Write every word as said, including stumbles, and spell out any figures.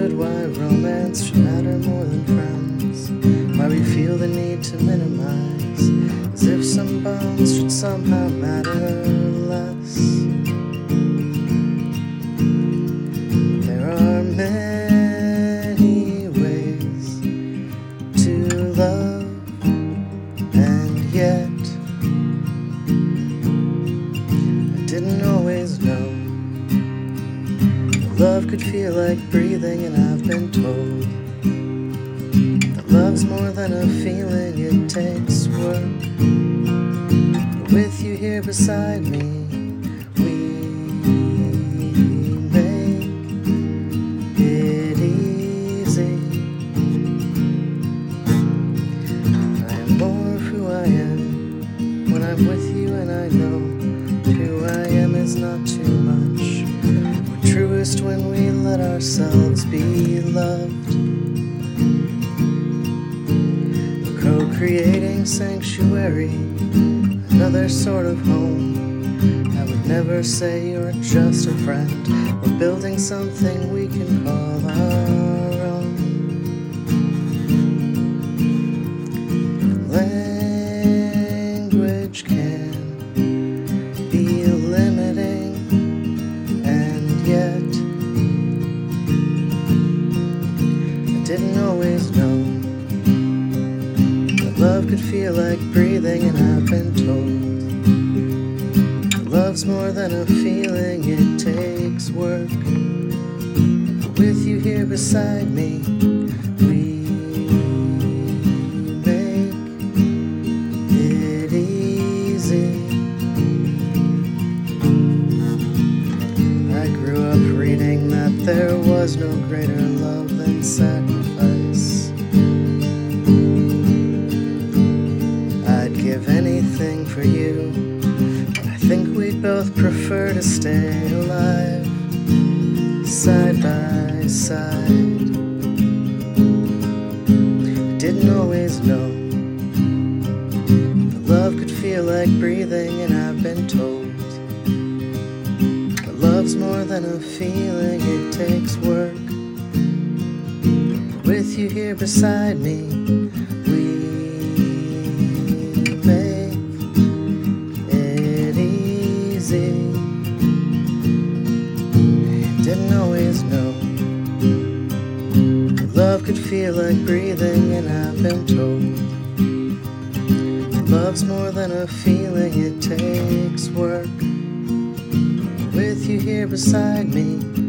understood why romance should matter more than friends, why we feel the need to minimize, as if some bonds should somehow matter less. There are many ways to love, and yet I didn't always know that love could feel like breathing, and I've been told that love's more than a feeling, it takes work. But with you here beside me, we make it easy. I am more of who I am when I'm with you, and I know who I am is not too much. We're truest when we let ourselves be loved. We're co-creating sanctuary, another sort of home. I would never say you're just a friend. We're building something we can call our own. Language can be limiting, and yet I didn't always know that love could feel like breathing, and I've been told that love's more than a feeling, it takes work. But with you here beside me, we make it easy. I grew up reading that there was no greater love than sacrifice. I'd give anything for you, but I think we'd both prefer to stay alive, side by side. I didn't always know that love could feel like breathing, and I've been told that love's more than a feeling, it takes work. But with you here beside me, we make it easy. Didn't always know that love could feel like breathing, and I've been told that love's more than a feeling, it takes work. With you here beside me,